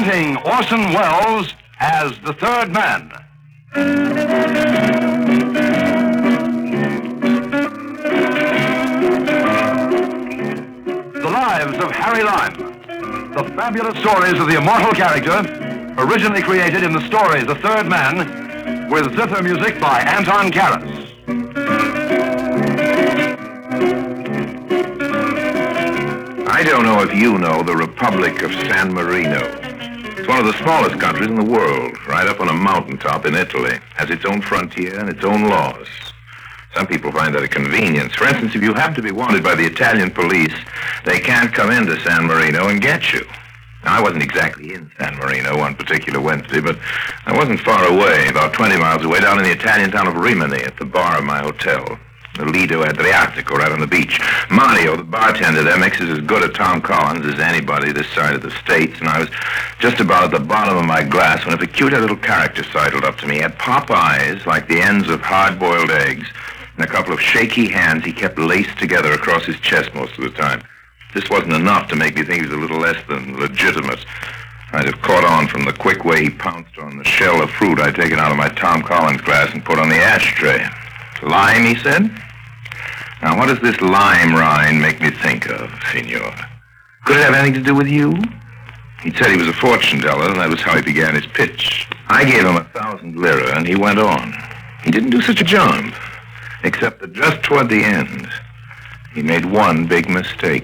Presenting Orson Welles as the Third Man. The Lives of Harry Lime. The fabulous stories of the immortal character, originally created in the story The Third Man, with zither music by Anton Karas. I don't know if you know the Republic of San Marino. It's one of the smallest countries in the world, right up on a mountaintop in Italy. Has its own frontier and its own laws. Some people find that a convenience. For instance, if you happen to be wanted by the Italian police, they can't come into San Marino and get you. Now, I wasn't exactly in San Marino one particular Wednesday, but I wasn't far away, about 20 miles away, down in the Italian town of Rimini at the bar of my hotel. The Lido Adriatico, right on the beach. Mario, the bartender there, makes us as good a Tom Collins as anybody this side of the States, and I was just about at the bottom of my glass when a peculiar little character sidled up to me. He had pop eyes like the ends of hard-boiled eggs, and a couple of shaky hands he kept laced together across his chest most of the time. This wasn't enough to make me think he was a little less than legitimate. I'd have caught on from the quick way he pounced on the shell of fruit I'd taken out of my Tom Collins glass and put on the ashtray. Lime, he said? Now, what does this lime rind make me think of, senor? Could it have anything to do with you? He said he was a fortune teller, and that was how he began his pitch. I gave him 1,000 lira, and he went on. He didn't do such a job, except that just toward the end, he made one big mistake.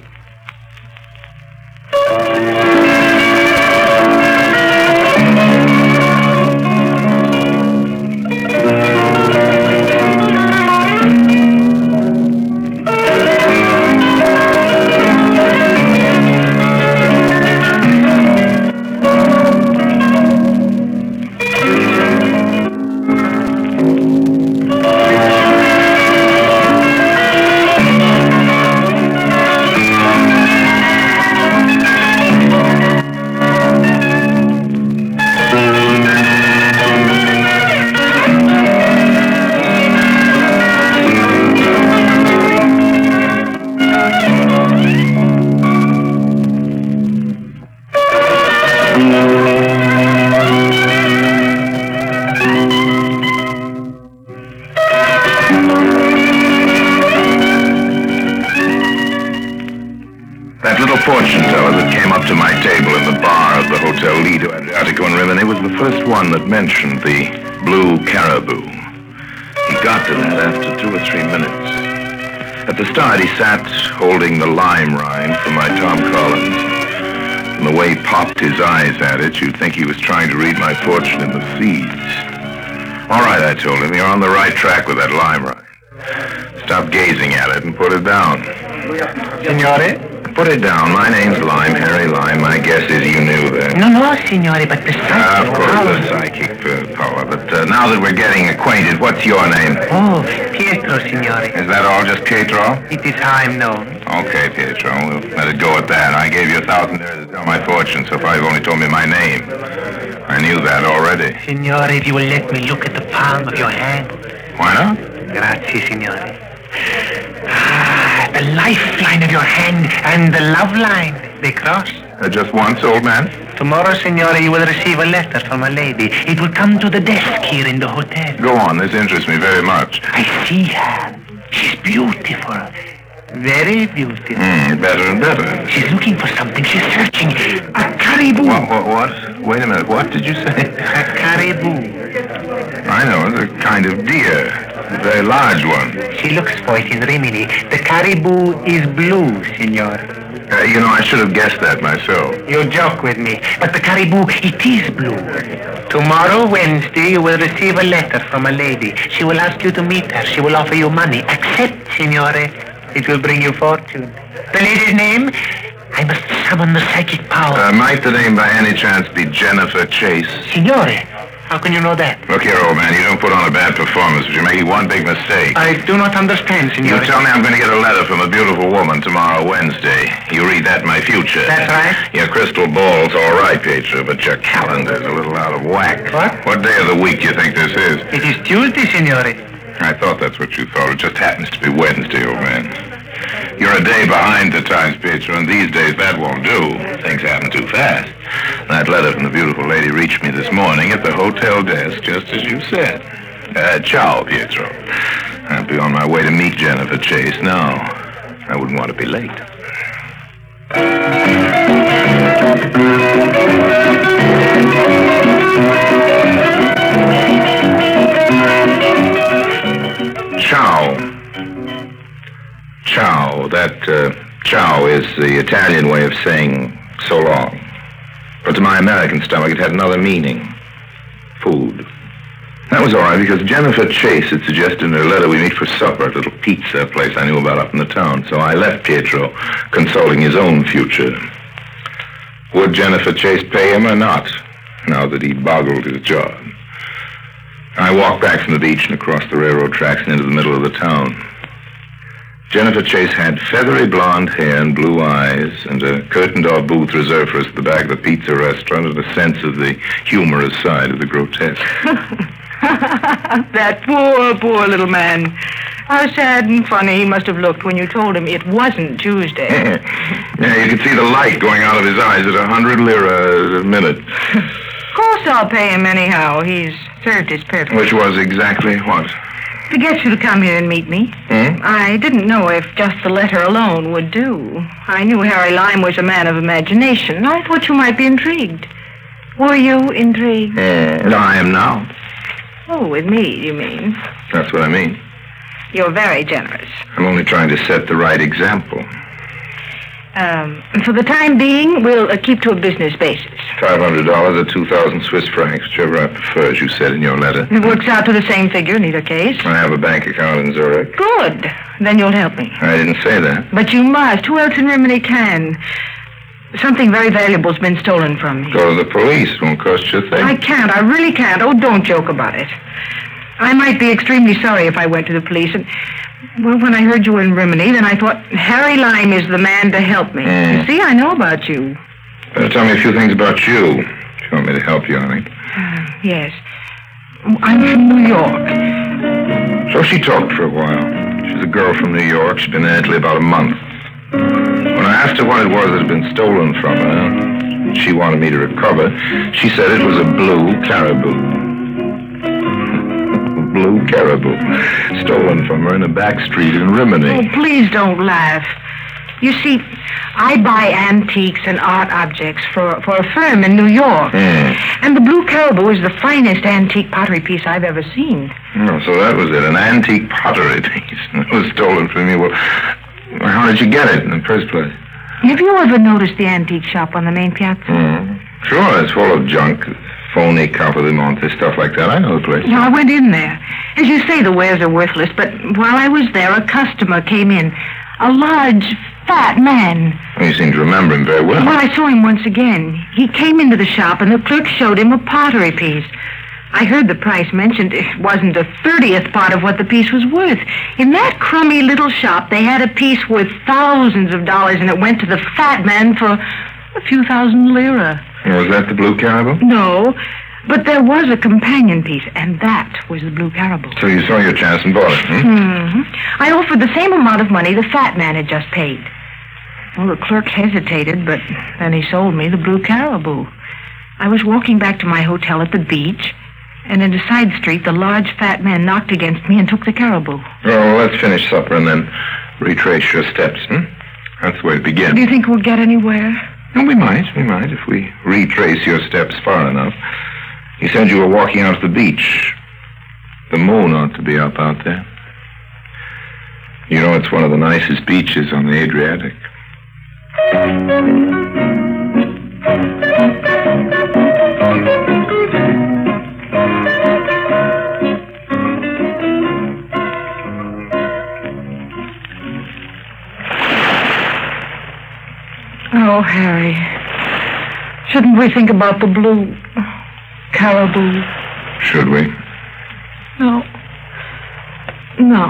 That little fortune teller that came up to my table in the bar of the Hotel Lido Adriatico in Rimini was the first one that mentioned the blue caribou. He got to that after 2 or 3 minutes. At the start, he sat holding the lime rind from my Tom Collins. From the way he popped his eyes at it, you'd think he was trying to read my fortune in the seeds. All right, I told him, you're on the right track with that lime rind. Stop gazing at it and put it down. Signore? Put it down. My name's Lime, Harry Lime. My guess is you knew that. No, signore, but the psychic Of course, the psychic power. But now that we're getting acquainted, what's your name? Oh, Pietro, signore. Is that all, just Pietro? It is how I'm known. Okay, Pietro. We'll let it go at that. I gave you 1,000 lira to tell my fortune, so far you've only told me my name. I knew that already. Signore, if you will let me look at the palm of your hand. Why not? Grazie, signore. The lifeline of your hand and the love line, they cross. Just once, old man? Tomorrow, signore, you will receive a letter from a lady. It will come to the desk here in the hotel. Go on, this interests me very much. I see her. She's beautiful. Very beautiful. Better and better. She's looking for something. She's searching. A caribou. What? Wait a minute, what did you say? A caribou. I know, it's a kind of deer. A very large one. She looks for it in Rimini. The caribou is blue, signor. I should have guessed that myself. You joke with me, but the caribou, it is blue. Tomorrow, Wednesday, you will receive a letter from a lady. She will ask you to meet her. She will offer you money. Accept, signore. It will bring you fortune. The lady's name? I must summon the psychic power. Might the name by any chance be Jennifer Chase? Signore, how can you know that? Look here, old man, you don't put on a bad performance, but you're making one big mistake. I do not understand, signore. You tell me I'm going to get a letter from a beautiful woman tomorrow, Wednesday. You read that in my future. That's right. Your crystal ball's all right, Pietro, but your calendar's a little out of whack. What? What day of the week do you think this is? It is Tuesday, signore. I thought that's what you thought. It just happens to be Wednesday, old man. You're a day behind the times, Pietro, and these days that won't do. Things happen too fast. That letter from the beautiful lady reached me this morning at the hotel desk, just as you said. Ciao, Pietro. I'll be on my way to meet Jennifer Chase now. I wouldn't want to be late. Ciao. Ciao. That ciao is the Italian way of saying so long. But to my American stomach, it had another meaning. Food. That was all right, because Jennifer Chase had suggested in her letter we meet for supper at a little pizza place I knew about up in the town. So I left Pietro consulting his own future. Would Jennifer Chase pay him or not, now that he'd boggled his job? I walked back from the beach and across the railroad tracks and into the middle of the town. Jennifer Chase had feathery blonde hair and blue eyes and a curtained-off booth reserved for us at the back of the pizza restaurant and a sense of the humorous side of the grotesque. That poor little man. How sad and funny he must have looked when you told him it wasn't Tuesday. Yeah, you could see the light going out of his eyes at 100 lira a minute. Of course I'll pay him anyhow. He's served his purpose. Which was exactly what? To get you to come here and meet me. I didn't know if just the letter alone would do. I knew Harry Lime was a man of imagination. I thought you might be intrigued. Were you intrigued? I am now. Oh, with me, you mean? That's what I mean. You're very generous. I'm only trying to set the right example. For the time being, we'll keep to a business basis. $500 or 2,000 Swiss francs, whichever I prefer, as you said in your letter. It works out to the same figure in either case. I have a bank account in Zurich. Good. Then you'll help me. I didn't say that. But you must. Who else in Rimini can? Something very valuable's been stolen from me. Go to the police. It won't cost you a thing. I can't. I really can't. Oh, don't joke about it. I might be extremely sorry if I went to the police. And, well, when I heard you were in Rimini, then I thought Harry Lime is the man to help me. You see, I know about you. Better tell me a few things about you, if you want me to help you, honey. Yes. I'm from New York. So she talked for a while. She's a girl from New York. She'd been in Italy about a month. When I asked her what it was that had been stolen from her, she wanted me to recover. She said it was a blue caribou. Blue caribou, stolen from her in a back street in Rimini. Oh, please don't laugh. You see, I buy antiques and art objects for a firm in New York. And the blue caribou is the finest antique pottery piece I've ever seen. Oh, so that was it, an antique pottery piece. It was stolen from you. Well, how did you get it in the first place? Have you ever noticed the antique shop on the main piazza? Sure, it's full of junk. Phony Capo di Monte, stuff like that. I know the place. No, I went in there. As you say, the wares are worthless, but while I was there, a customer came in. A large, fat man. You seem to remember him very well. Well, I saw him once again. He came into the shop, and the clerk showed him a pottery piece. I heard the price mentioned. It wasn't a 30th part of what the piece was worth. In that crummy little shop, they had a piece worth thousands of dollars, and it went to the fat man for a few thousand lira. Was that the blue caribou? No, but there was a companion piece, and that was the blue caribou. So you saw your chance and bought it, I offered the same amount of money the fat man had just paid. Well, the clerk hesitated, but then he sold me the blue caribou. I was walking back to my hotel at the beach, and in a side street, the large fat man knocked against me and took the caribou. Oh, well, let's finish supper and then retrace your steps, That's the way to begin. Do you think we'll get anywhere? Oh, we might, if we retrace your steps far enough. You said you were walking out to the beach. The moon ought to be up out there. You know, it's one of the nicest beaches on the Adriatic. Oh, Harry. Shouldn't we think about the blue caribou? Should we? No. No.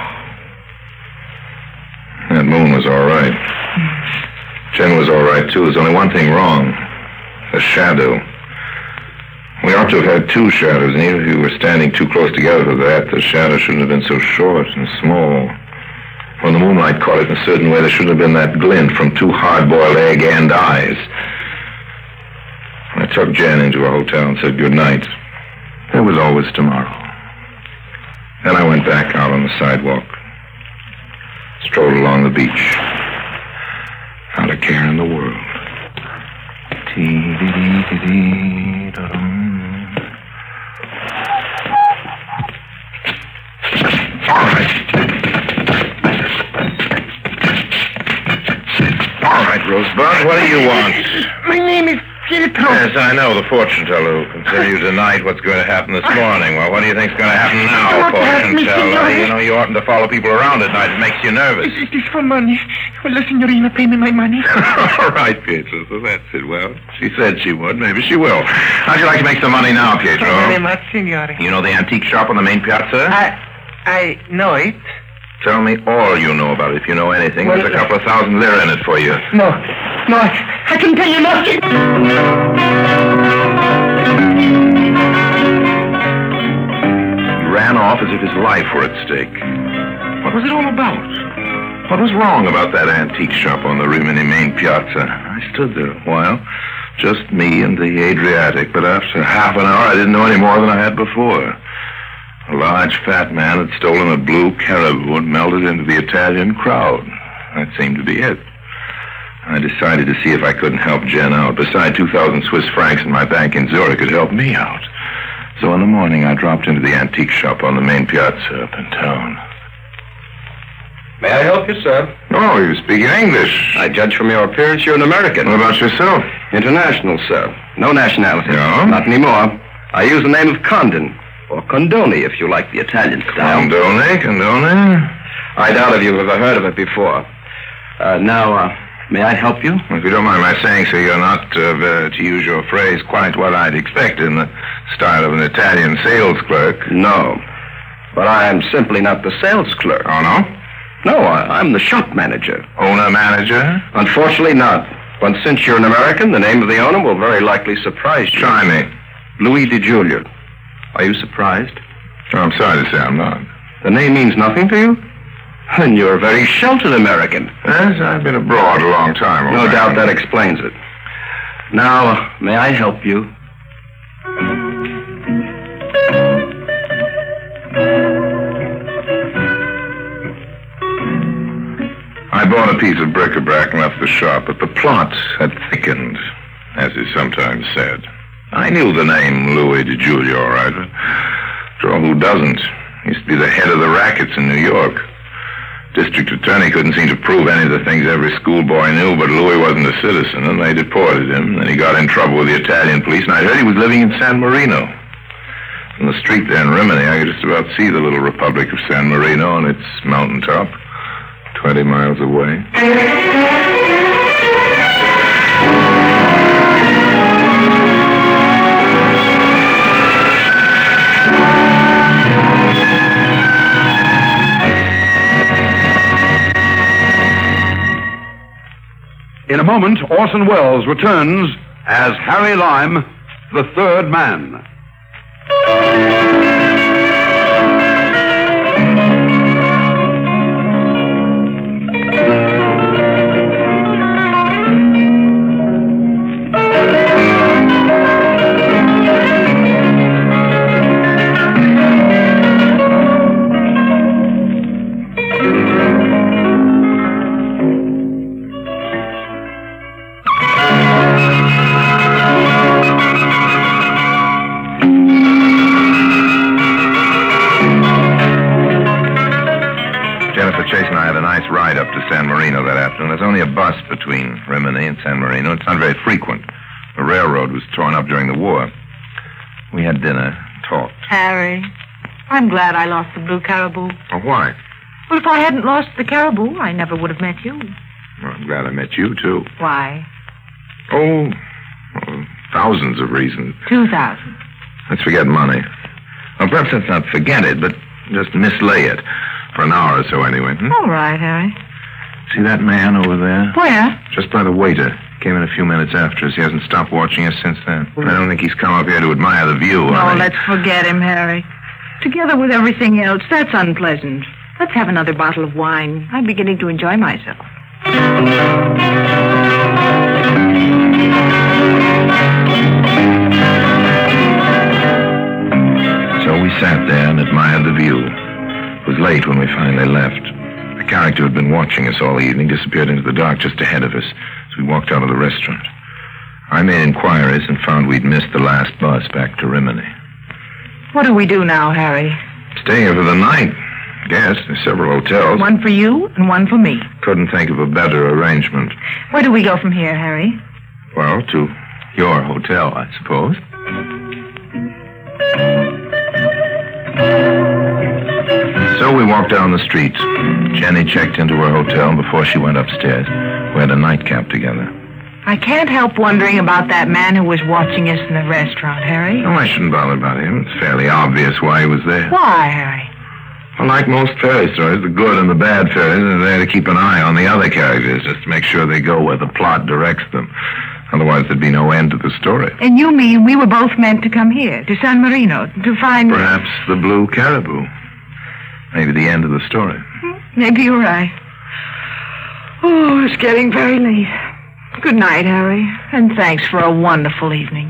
That moon was all right. Jen was all right, too. There's only one thing wrong. The shadow. We ought to have had two shadows, and even if you were standing too close together for that, the shadow shouldn't have been so short and small. When the moonlight caught it in a certain way, there shouldn't have been that glint from two hard-boiled egg and eyes. took Jen into a hotel and said goodnight. There was always tomorrow. Then I went back out on the sidewalk. Strolled along the beach. Not a care in the world. All right, Rosebud, what do you want? My name is Pietro. Yes, I know, the fortune teller who can tell you tonight what's going to happen this morning. Well, what do you think's going to happen now, fortune teller? You know, you oughtn't to follow people around at night. It makes you nervous. It is for money. Will the signorina pay me my money? All right, Pietro, so that's it. Well, she said she would. Maybe she will. How'd you like to make some money now, Pietro? Very much, signore. You know the antique shop on the main piazza? I know it. Tell me all you know about it. If you know anything, there's a couple of thousand lira in it for you. No, I can tell you nothing. He ran off as if his life were at stake. What was it all about? What was wrong about that antique shop on the Rimini main piazza? I stood there a while, just me and the Adriatic, but after half an hour I didn't know any more than I had before. A large, fat man had stolen a blue Caribou and melted into the Italian crowd. That seemed to be it. I decided to see if I couldn't help Jen out. Besides, 2,000 Swiss francs in my bank in Zurich could help me out. So in the morning, I dropped into the antique shop on the main piazza up in town. May I help you, sir? Oh, you speak in English. I judge from your appearance you're an American. What about yourself? International, sir. No nationality. No? Not anymore. I use the name of Condon. Or Condoni, if you like the Italian style. Condone. I doubt if you've ever heard of it before. Now, may I help you? If you don't mind my saying so, you're not, to use your phrase, quite what I'd expect in the style of an Italian sales clerk. No. But I'm simply not the sales clerk. Oh, no? No, I'm the shop manager. Owner-manager? Unfortunately not. But since you're an American, the name of the owner will very likely surprise you. Try me. Louis DiGiulio. Are you surprised? Oh, I'm sorry to say I'm not. The name means nothing to you? Then you're a very sheltered American. Yes, I've been abroad a long time. No doubt that explains it. Now, may I help you? I bought a piece of bric-a-brac and left the shop, but the plot had thickened, as is sometimes said. I knew the name Louis DiGiulio, all right, but who doesn't? He used to be the head of the rackets in New York. District attorney couldn't seem to prove any of the things every schoolboy knew, but Louis wasn't a citizen, and they deported him. Then he got in trouble with the Italian police, and I heard he was living in San Marino. In the street there in Rimini, I could just about see the little Republic of San Marino on its mountaintop, 20 miles away. In a moment, Orson Welles returns as Harry Lime, the third man. Ride up to San Marino that afternoon. There's only a bus between Rimini and San Marino. It's not very frequent. The railroad was torn up during the war. We had dinner, talked. Harry, I'm glad I lost the blue Caribou. Oh, why? Well, if I hadn't lost the Caribou, I never would have met you. Well, I'm glad I met you, too. Why? Oh, thousands of reasons. 2,000. Let's forget money. Well, perhaps let's not forget it, but just mislay it. For an hour or so, anyway. All right, Harry. See that man over there? Where? Just by the waiter. Came in a few minutes after us. He hasn't stopped watching us since then. I don't think he's come up here to admire the view. No, let's forget him, Harry. Together with everything else, that's unpleasant. Let's have another bottle of wine. I'm beginning to enjoy myself. sat there and admired the view. It was late when we finally left. The character who had been watching us all evening disappeared into the dark just ahead of us as we walked out of the restaurant. I made inquiries and found we'd missed the last bus back to Rimini. What do we do now, Harry? Stay here for the night. Yes, there's several hotels. One for you and one for me. Couldn't think of a better arrangement. Where do we go from here, Harry? Well, to your hotel, I suppose. So we walked down the street. Jenny checked into her hotel before she went upstairs. We had a nightcap together. I can't help wondering about that man who was watching us in the restaurant, Harry. No, I shouldn't bother about him. It's fairly obvious why he was there. Why, Harry? Well, like most fairy stories, the good and the bad fairies are there to keep an eye on the other characters, just to make sure they go where the plot directs them. Otherwise, there'd be no end to the story. And you mean we were both meant to come here, to San Marino, to find... Perhaps the blue caribou. Maybe the end of the story. Maybe you're right. Oh, it's getting very late. Good night, Harry, and thanks for a wonderful evening.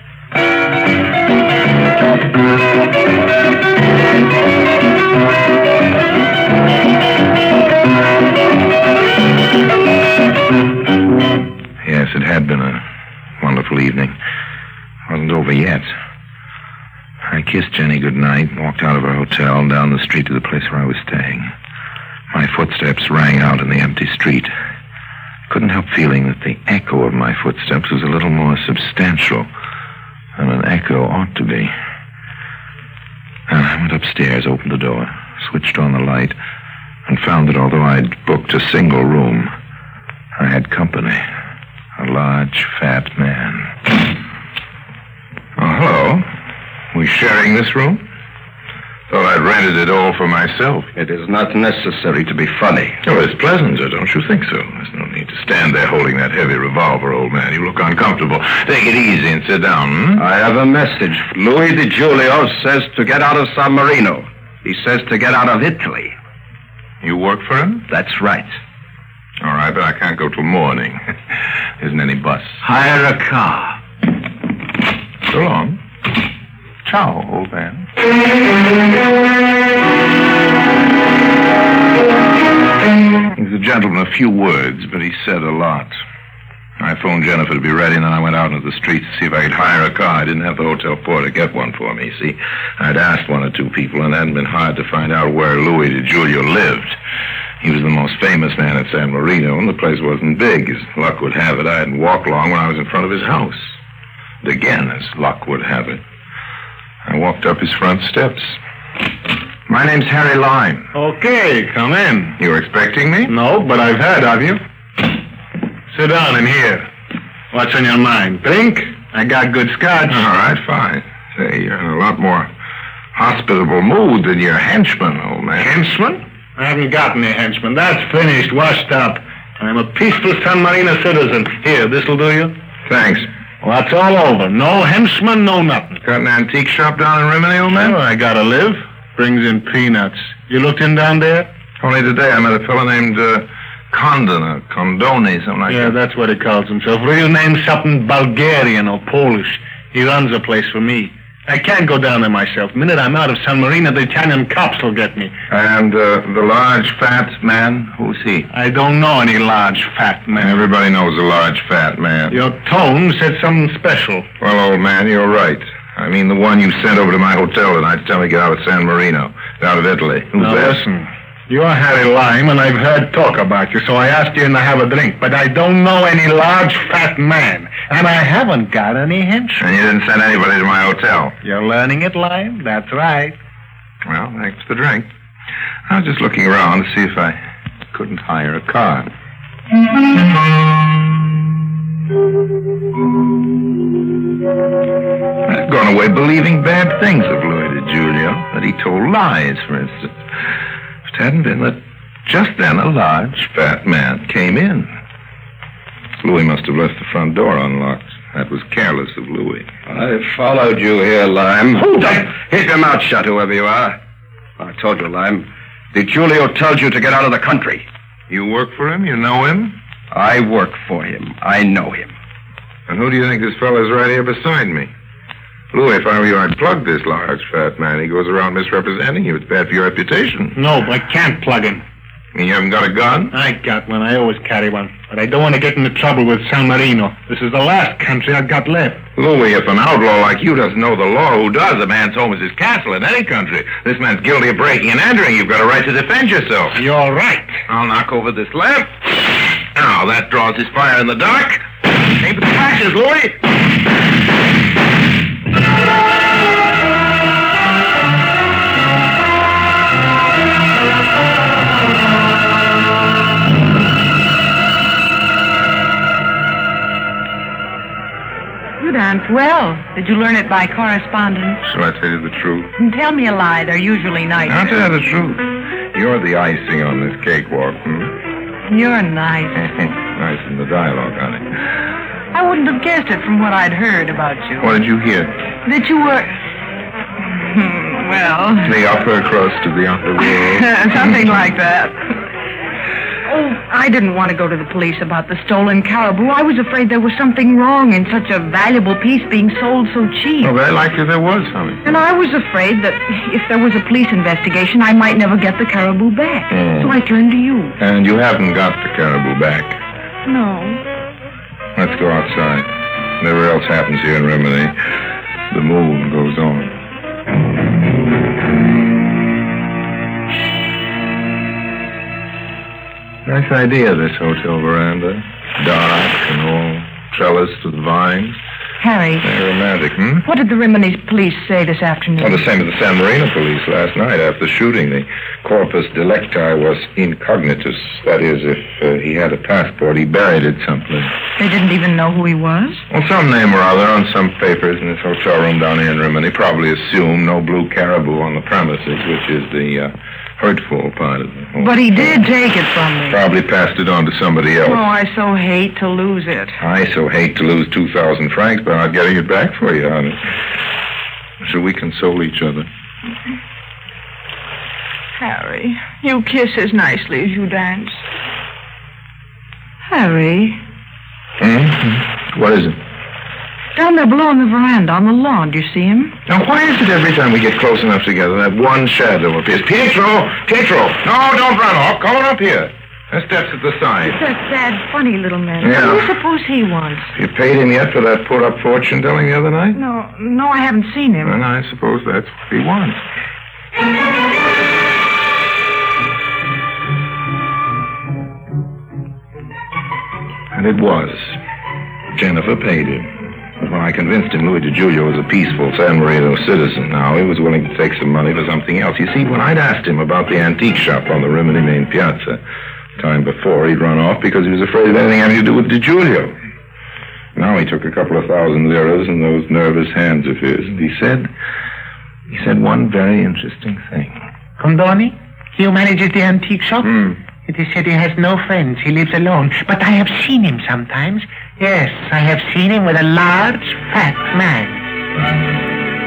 Yes, it had been a wonderful evening. Wasn't over yet. I kissed Jenny goodnight, walked out of her hotel and down the street to the place where I was staying. My footsteps rang out in the empty street. Couldn't help feeling that the echo of my footsteps was a little more substantial than an echo ought to be. And I went upstairs, opened the door, switched on the light, and found that although I'd booked a single room, I had company. A large, fat man. Oh, hello. We sharing this room? Thought I'd rented it all for myself. It is not necessary to be funny. Oh, it's pleasanter, don't you think so? There's no need to stand there holding that heavy revolver, old man. You look uncomfortable. Take it easy and sit down, I have a message. Louis DiGiulio says to get out of San Marino. He says to get out of Italy. You work for him? That's right. All right, but I can't go till morning. Isn't any bus. Hire a car. So long. Ciao, old man. He was a gentleman, a few words, but he said a lot. I phoned Jennifer to be ready, and then I went out into the street to see if I could hire a car. I didn't have the hotel porter get one for me. See, I'd asked one or two people, and it hadn't been hard to find out where Louis DiGiulio lived. He was the most famous man at San Marino, and the place wasn't big. As luck would have it, I hadn't walked long when I was in front of his house. And again, as luck would have it, I walked up his front steps. My name's Harry Lime. Okay, come in. You were expecting me? No, but I've heard of you. Sit down in here. What's on your mind? Drink? I got good scotch. All right, fine. Say, you're in a lot more hospitable mood than your henchman, old man. Henchman? I haven't got any henchman. That's finished, washed up. I'm a peaceful San Marino citizen. Here, this'll do you? Thanks. Well, that's all over. No henchman, no nothing. Got an antique shop down in Rimini, old man? Sure, I gotta live. Brings in peanuts. You looked in down there? Only today I met a fellow named Condon or Condoni, something like that. Yeah, that's what he calls himself. Real name something Bulgarian or Polish. He runs the place for me. I can't go down there myself. The minute I'm out of San Marino, the Italian cops will get me. And the large, fat man, who's he? I don't know any large, fat man. Everybody knows a large, fat man. Your tone said something special. Well, old man, you're right. I mean the one you sent over to my hotel tonight to tell me to get out of San Marino, out of Italy. Who's now, that? Listen. You're Harry Lime, and I've heard talk about you, so I asked you in to have a drink. But I don't know any large, fat man, and I haven't got any henchmen. And you didn't send anybody to my hotel? You're learning it, Lime? That's right. Well, thanks for the drink. I was just looking around to see if I couldn't hire a car. I've gone away believing bad things of Louis DiGiulio, that he told lies, for instance. If it hadn't been that just then a large, fat man came in. Louis must have left the front door unlocked. That was careless of Louis. I followed you here, Lime. Hold up! Keep your mouth shut, whoever you are. I told you, Lime. DiGiulio tells you to get out of the country. You work for him? You know him? I work for him. I know him. And who do you think this fellow's right here beside me? Louis, if I were you, I'd plug this large, fat man. He goes around misrepresenting you. It's bad for your reputation. No, I can't plug him. You haven't got a gun? I got one. I always carry one. But I don't want to get into trouble with San Marino. This is the last country I've got left. Louis, if an outlaw like you doesn't know the law, who does? A man's home is his castle in any country. This man's guilty of breaking and entering. You've got a right to defend yourself. You're right. I'll knock over this lamp. Now, that draws his fire in the dark. Aim for the flashes, Louis. You dance well. Did you learn it by correspondence? Shall I tell you the truth? Tell me a lie. They're usually nice. I'll tell you the truth. You're the icing on this cakewalk, You're nice. Nice in the dialogue, honey. I wouldn't have guessed it from what I'd heard about you. What did you hear? That you were... well... The upper crust of the underworld. Something like that. Oh, I didn't want to go to the police about the stolen caribou. I was afraid there was something wrong in such a valuable piece being sold so cheap. Well, very likely there was, honey. And I was afraid that if there was a police investigation, I might never get the caribou back. So I turned to you. And you haven't got the caribou back. No. Let's go outside. Whatever else happens here in Rimini, the move goes on. Nice idea, this hotel veranda. Dark and all trellised with vines. Harry. Very romantic, What did the Rimini police say this afternoon? Well, the same as the San Marino police last night after the shooting. The corpus delicti was incognitus. That is, if he had a passport, he buried it someplace. They didn't even know who he was? Well, some name or other on some papers in this hotel room down here in Rimini. Probably assumed no blue caribou on the premises, which is the hurtful part of it. But he did take it from me. Probably passed it on to somebody else. Oh, I so hate to lose it. I so hate to lose 2,000 francs by not getting it back for you, honey. So we console each other. Harry, you kiss as nicely as you dance. Harry. What is it? Down there below on the veranda, on the lawn. Do you see him? Now, why is it every time we get close enough together, that one shadow appears? Pietro! Pietro! No, don't run off. Come on up here. There steps at the side. It's that sad, funny little man. Yeah. What do you suppose he wants? You paid him yet for that put-up fortune telling the other night? No, I haven't seen him. And I suppose that's what he wants. And it was. Jennifer paid him. But when I convinced him Louis DiGiulio was a peaceful San Marino citizen now, he was willing to take some money for something else. You see, when I'd asked him about the antique shop on the Rimini main piazza, time before, he'd run off because he was afraid of anything having to do with DiGiulio. Now he took a couple of thousand liras in those nervous hands of his, and he said one very interesting thing. Condoni, he manages the antique shop? It is said he has no friends. He lives alone. But I have seen him sometimes. Yes, I have seen him with a large, fat man.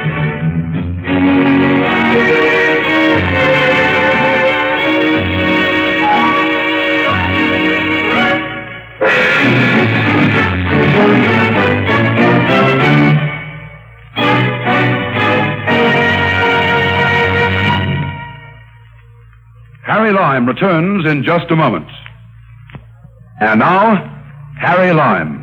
Harry Lime returns in just a moment. And now, Harry Lime.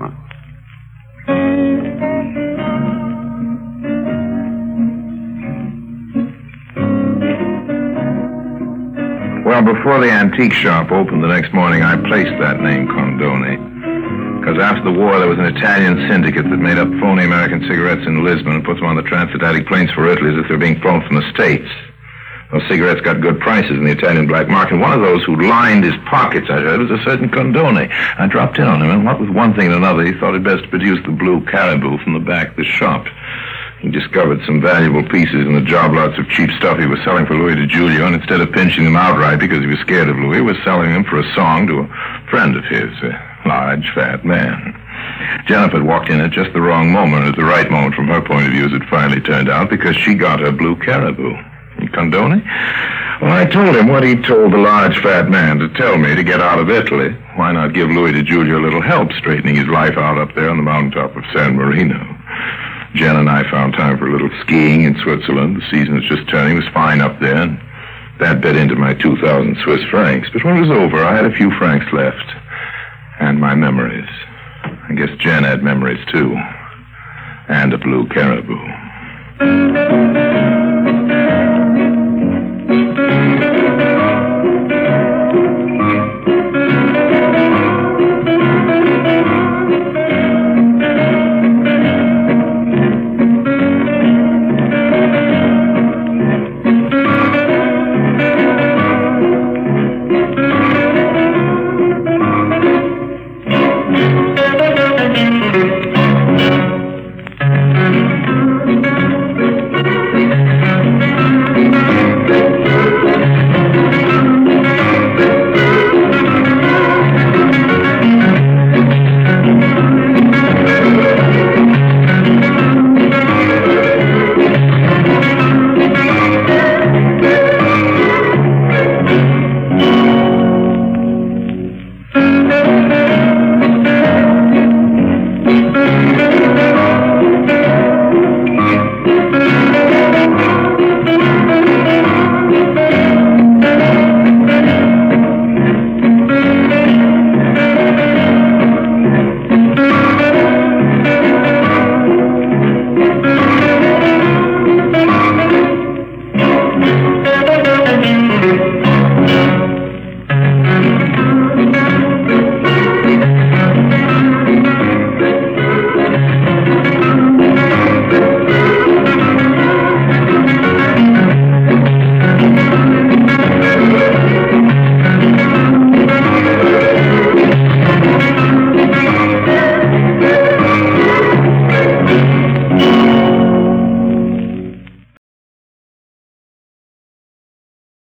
Well, before the antique shop opened the next morning, I placed that name, Condoni. Because after the war, there was an Italian syndicate that made up phony American cigarettes in Lisbon and put them on the transatlantic planes for Italy as if they were being flown from the States. Those cigarettes got good prices in the Italian black market. And one of those who lined his pockets, I heard, was a certain Condoni. I dropped in on him, and what with one thing and another, he thought it best to produce the blue caribou from the back of the shop. He discovered some valuable pieces in the job lots of cheap stuff he was selling for Louis DiGiulio, and instead of pinching them outright because he was scared of Louis, was selling them for a song to a friend of his, a large, fat man. Jennifer had walked in at just the wrong moment, at the right moment from her point of view, as it finally turned out, because she got her blue caribou. Condoni? Well, I told him what he told the large fat man to tell me to get out of Italy. Why not give Louis DiGiulio a little help straightening his life out up there on the mountaintop of San Marino? Jen and I found time for a little skiing in Switzerland. The season was just turning. It was fine up there. And that bed into my 2,000 Swiss francs. But when it was over, I had a few francs left. And my memories. I guess Jen had memories, too. And a blue caribou.